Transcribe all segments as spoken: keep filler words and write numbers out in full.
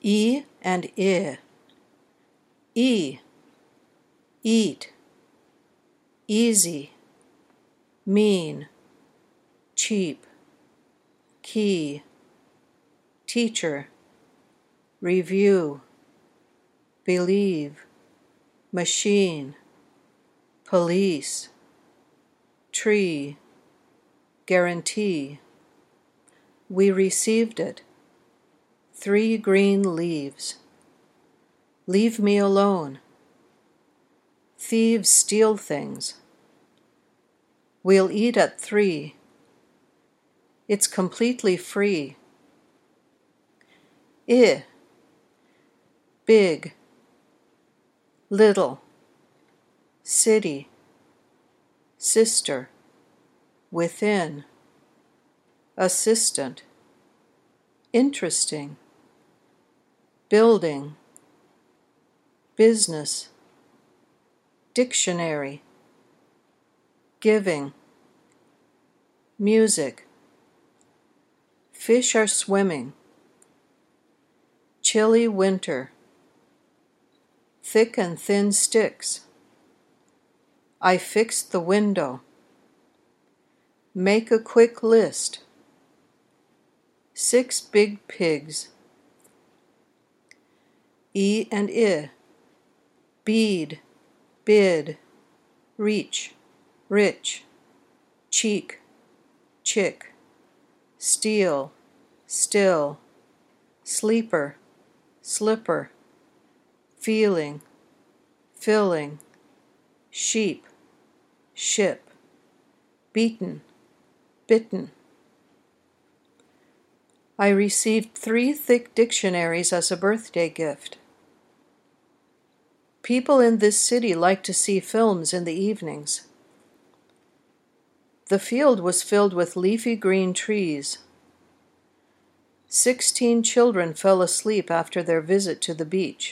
E and I. E, eat, easy, mean, cheap, key, teacher, review, believe, machine, police, tree, guarantee. We received it. Three green leaves. Leave me alone. Thieves steal things. We'll eat at three. It's completely free. I. Big. Little. City. Sister. Within. Assistant. Interesting. Building. Business. Dictionary. Giving. Music. Fish are swimming. Chilly winter. Thick and thin sticks. I fixed the window. Make a quick list. Six big pigs. E and I. Bead, bid, reach, rich, cheek, chick, steal, still, sleeper, slipper, feeling, filling, sheep, ship, beaten, bitten. I received three thick dictionaries as a birthday gift. People in this city like to see films in the evenings. The field was filled with leafy green trees. Sixteen children fell asleep after their visit to the beach.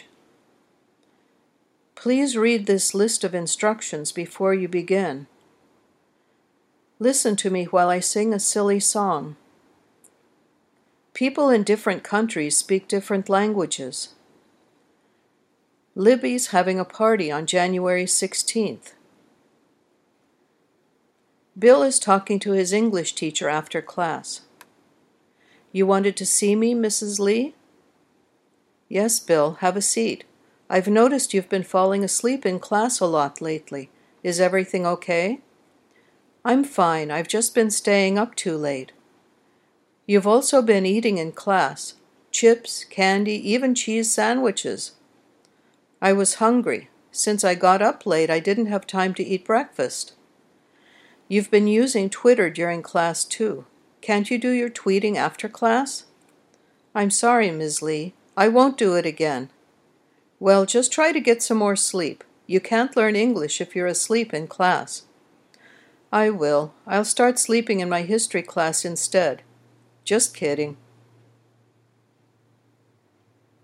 Please read this list of instructions before you begin. Listen to me while I sing a silly song. People in different countries speak different languages. Libby's having a party on January sixteenth. Bill is talking to his English teacher after class. You wanted to see me, Missus Lee? Yes, Bill, have a seat. I've noticed you've been falling asleep in class a lot lately. Is everything okay? I'm fine. I've just been staying up too late. You've also been eating in class. Chips, candy, even cheese sandwiches. I was hungry. Since I got up late, I didn't have time to eat breakfast. You've been using Twitter during class, too. Can't you do your tweeting after class? I'm sorry, Miz Lee. I won't do it again. Well, just try to get some more sleep. You can't learn English if you're asleep in class. I will. I'll start sleeping in my history class instead. Just kidding.